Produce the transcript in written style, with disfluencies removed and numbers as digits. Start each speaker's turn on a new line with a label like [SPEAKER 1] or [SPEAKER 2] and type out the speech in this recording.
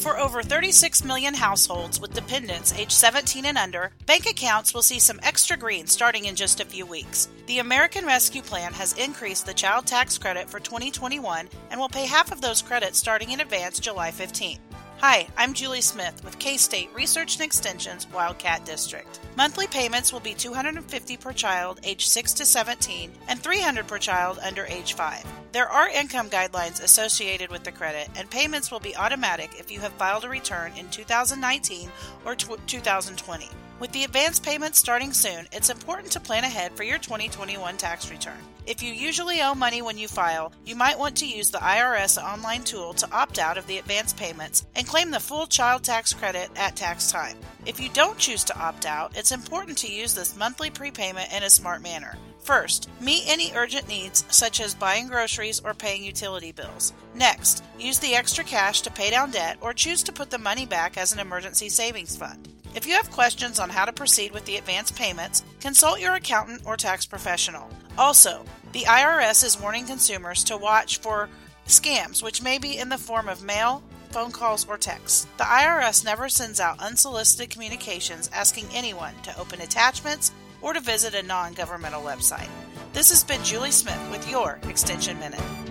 [SPEAKER 1] For over 36 million households with dependents age 17 and under, bank accounts will see some extra green starting in just a few weeks. The American Rescue Plan has increased the child tax credit for 2021 and will pay half of those credits starting in advance July 15th. Hi, I'm Julie Smith with K-State Research and Extension's Wildcat District. Monthly payments will be $250 per child age 6 to 17 and $300 per child under age 5. There are income guidelines associated with the credit, and payments will be automatic if you have filed a return in 2019 or 2020. With the advance payments starting soon, it's important to plan ahead for your 2021 tax return. If you usually owe money when you file, you might want to use the IRS online tool to opt out of the advance payments and claim the full child tax credit at tax time. If you don't choose to opt out, it's important to use this monthly prepayment in a smart manner. First, meet any urgent needs such as buying groceries or paying utility bills. Next, use the extra cash to pay down debt or choose to put the money back as an emergency savings fund. If you have questions on how to proceed with the advance payments, consult your accountant or tax professional. Also, the IRS is warning consumers to watch for scams, which may be in the form of mail, phone calls, or texts. The IRS never sends out unsolicited communications asking anyone to open attachments or to visit a non-governmental website. This has been Julie Smith with your Extension Minute.